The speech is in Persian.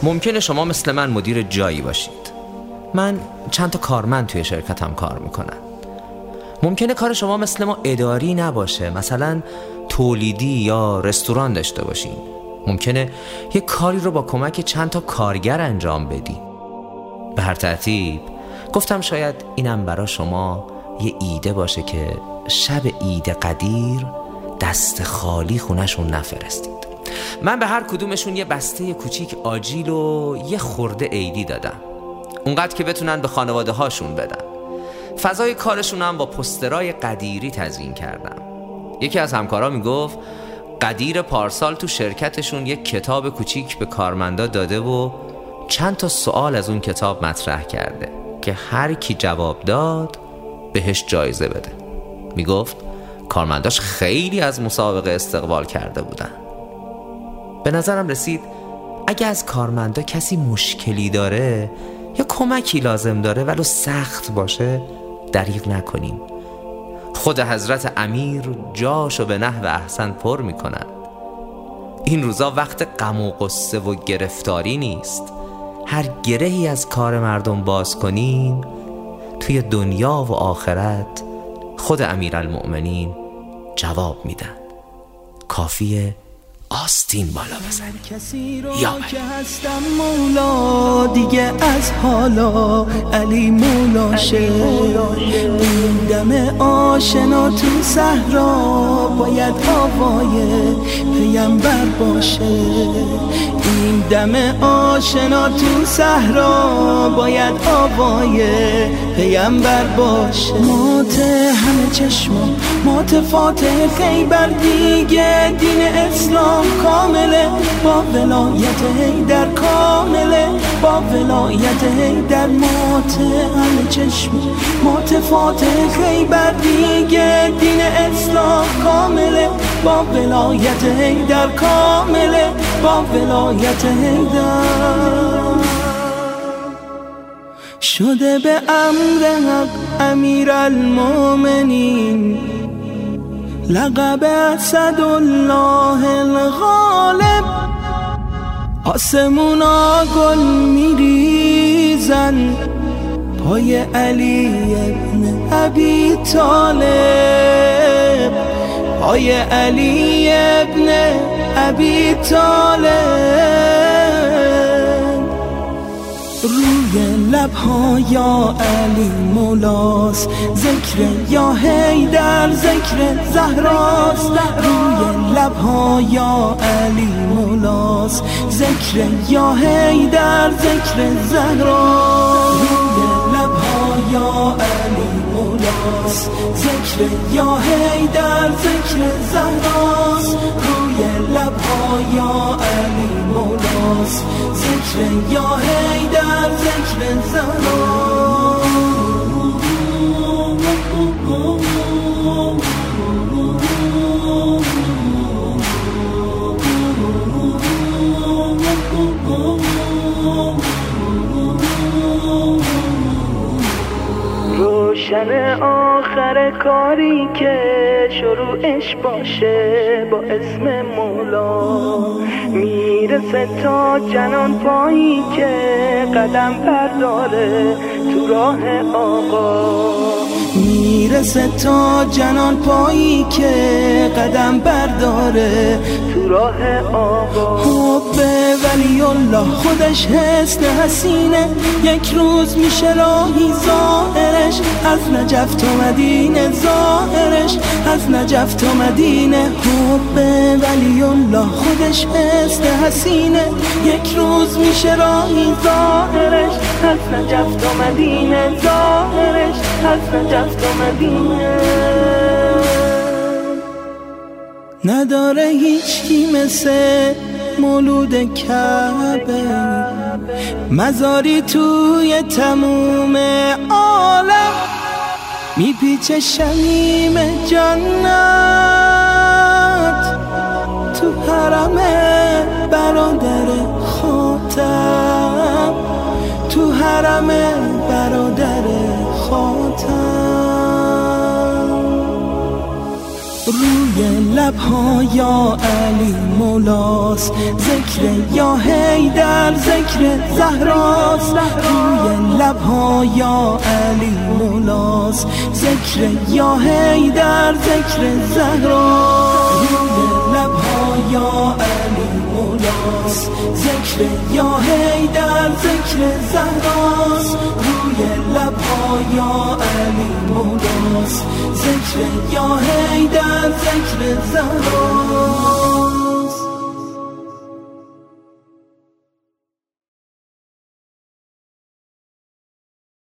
ممکنه شما مثل من مدیر جایی باشید. من چند تا کارمند توی شرکتم کار میکنن. ممکنه کار شما مثل ما اداری نباشه، مثلا تولیدی یا رستوران داشته باشین. ممکنه یه کاری رو با کمک چند تا کارگر انجام بدی. به هر ترتیب گفتم شاید اینم برا شما یه ایده باشه که شب عید قدیر دست خالی خونشون نفرستید. من به هر کدومشون یه بسته کوچیک آجیل و یه خورده عیدی دادم، اونقدر که بتونن به خانواده هاشون بدن. فضای کارشون هم با پوسترای قدیری تزیین کردم. یکی از همکارا میگفت قدیر پارسال تو شرکتشون یک کتاب کوچیک به کارمندا داده و چند تا سوال از اون کتاب مطرح کرده که هر کی جواب داد بهش جایزه بده. میگفت کارمنداش خیلی از مسابقه استقبال کرده بودن. به نظرم رسید اگه از کارمندا کسی مشکلی داره یا کمکی لازم داره ولو سخت باشه دریغ نکنیم. خود حضرت امیر جاشو به نحو احسن پر میکنن. این روزا وقت غم و غصه و گرفتاری نیست. هر گرهی از کار مردم باز کنیم توی دنیا و آخرت خود امیرالمؤمنین جواب میدن. کافیه آستین بالا بزنی. کسی رو که هستم مولا دیگه از حالا علی مولاشه. این دم آشنا تو صحرا باید آوای پیامبر باشه. این دم آشنا تو صحرا باید آوای پیامبر باشه. مات همه چشم مات فاتح خیبر دیگه دین اسلام کامله با ولایت حیدر کامله با ولایت حیدر. مات همه چشم مات فاتح خیبر دیگه دین اسلام کامله با ولایت حیدر کامله با ولایت حیدر. شده به امر حق امیرالمؤمنین لقب اسدالله الغالب. آسمونا گل میریزن پای علی ابن ابی طالب پای علی ابن ابی طالب. روی لبها یا علی مولاست ذکر یا حیدر ذکر زهراست. روی لبها یا علی مولاست ذکر یا حیدر ذکر زهراست. روی لبها یا علی مولاست ذکر یا حیدر ذکر زهراست. روی لبها یا علی مولاست ذکر یا حیدر ذکر زهراست. روشن آخر کاری که شروعش باشه با اسم مولا میرسه تا جنان پایی که قدم برداره تو راه آقا. میرسه تا جنان پایی که قدم برداره تو راه آقا. حب ولی الله خودش حسن حسینه یک روز میشه راهی ظاهرش از نجف تا مدینه ظاهرش از نجف تا مدینه. حب ولی الله خودش حسن حسینه یک روز میشه راهی ظاهرش از نجف تا مدینه ظاهرش از نجف تا مدینه. نداره هیچ کی مثل مولود کعبه مزاری توی تموم عالم میپیچه شمیم جنت تو حرم برادر خاتم تو حرم برادر خاتم. روی لب‌ها یا علی مولاست، ذکر یا حیدر ذکر زهراست. روی لب‌ها یا علی مولاست، ذکر یا حیدر ذکر زهراست. روی لب‌ها یا علی مولاست، ذکر یا حیدر ذکر زهراست. روی لب‌ها یا علی مولاست، ذکر یا حیدر ذکر زهراست.